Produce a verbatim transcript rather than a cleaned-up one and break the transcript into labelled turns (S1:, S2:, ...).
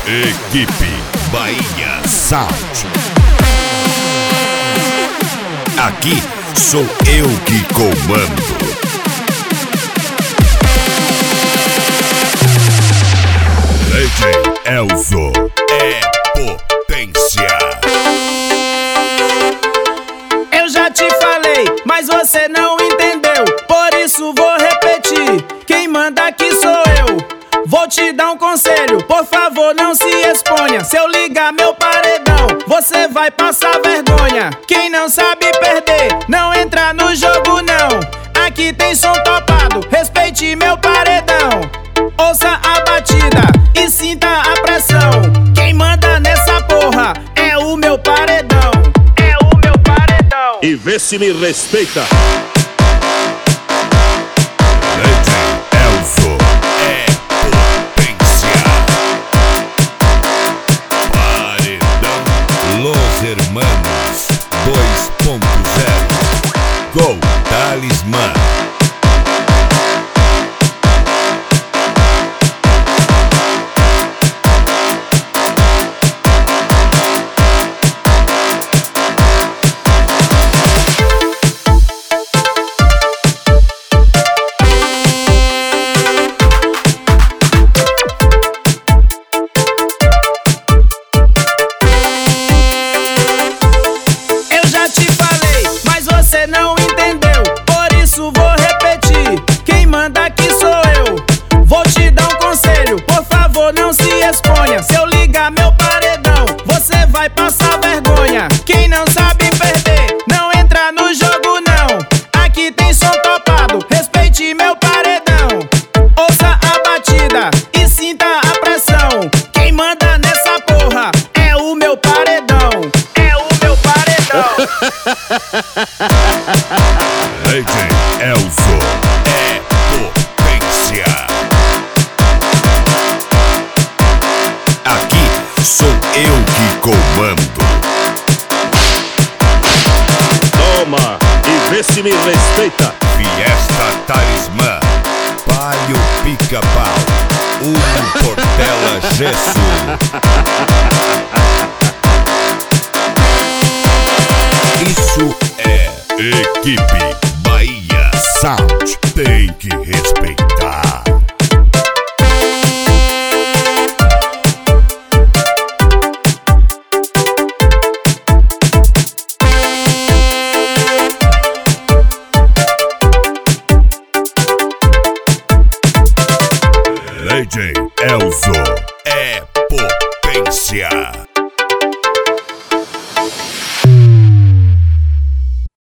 S1: Equipe Bahia Sound. Aqui sou eu que comando. D J Elzo é potência.
S2: Eu já te falei, mas você não entendeu. Por isso vou repetir. Quem manda aqui sou eu. Vou te dar um conselho, por favor não se exponha. Se eu ligar meu paredão, você vai passar vergonha. Quem não sabe perder, não entra no jogo não. Aqui tem som topado, respeite meu paredão. Ouça a batida e sinta a pressão. Quem manda nessa porra é o meu paredão. É o meu paredão.
S3: E vê se me respeita.
S1: D J Elzo é potência. Paredão Los Hermanos dois ponto zero. Gol Talismã.
S2: Você não entendeu, por isso vou repetir. Quem manda aqui sou eu. Vou te dar um conselho, por favor não se exponha. Se eu ligar meu paredão, você vai passar vergonha. Quem não sabe perder, não entra no jogo não. Aqui tem som topado, respeite meu paredão. Ouça a batida e sinta a pressão. Quem manda nessa porra é o meu paredão. É o meu paredão.
S1: D J Elzo é potência. Aqui sou eu que comando.
S3: Toma e vê se me respeita.
S1: Fiesta Talismã, Palio Pica-Pau, Uno Portela Gesso. Isso é Equipe Bahia Sound. Tem que respeitar. D J Elzo é potência.